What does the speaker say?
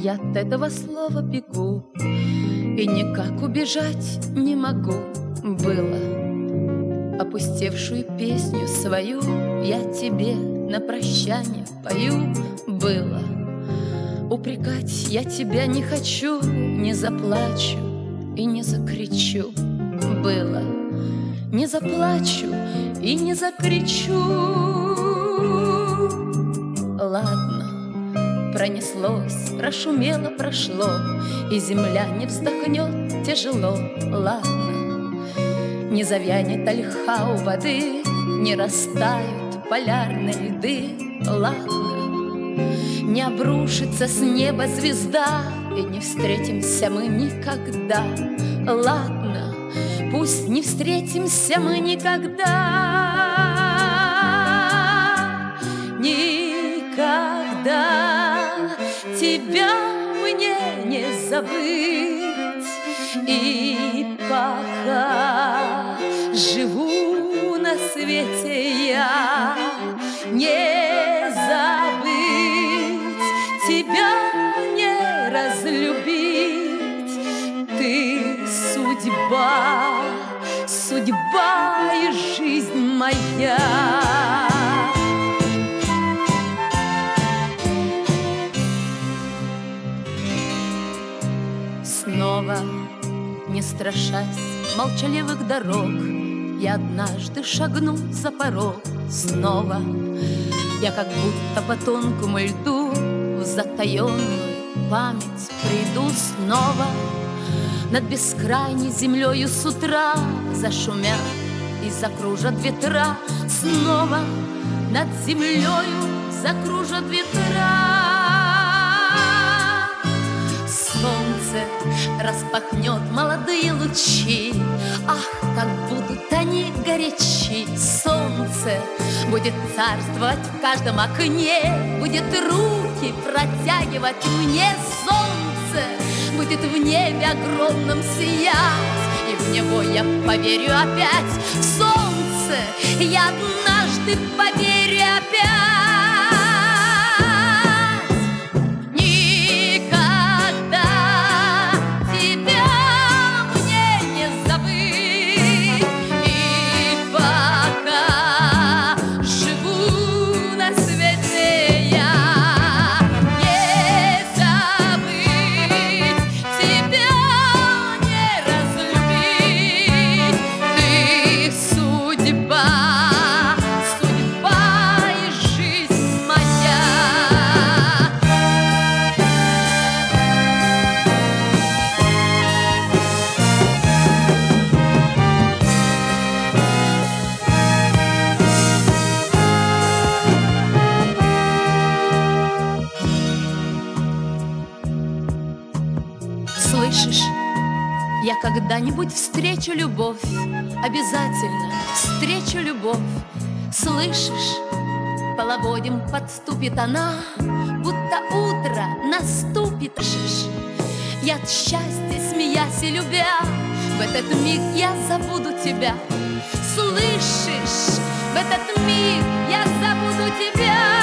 Я от этого слова бегу, и никак убежать не могу. Было опустевшую песню свою я тебе на прощание пою. Было упрекать я тебя не хочу, не заплачу и не закричу. Было не заплачу и не закричу. Ладно, пронеслось, прошумело, прошло, и земля не вздохнет тяжело. Ладно, не завянет ольха у воды, не растают полярные льды. Ладно, не обрушится с неба звезда, и не встретимся мы никогда. Ладно, пусть не встретимся мы никогда. Никогда тебя мне не забыть. И пока живу на свете я, не забыть тебя, не разлюбить. Ты судьба, судьба и жизнь моя. Снова, не страшась молчаливых дорог, я однажды шагну за порог. Снова я как будто по тонкому льду в затаенную память приду. Снова над бескрайней землею с утра зашумят и закружат ветра. Снова над землею закружат ветра. Солнце распахнет молодые лучи, ах, как будут они горячи. Солнце будет царствовать в каждом окне, будет руки протягивать мне. Солнце будет в небе огромном сиять, и в него я поверю опять. В солнце я однажды поверю опять. Слышишь, я когда-нибудь встречу любовь, обязательно встречу любовь. Слышишь, половодьем подступит она, будто утро наступит. Я от счастья, смеясь и любя, в этот миг я забуду тебя. Слышишь, в этот миг я забуду тебя.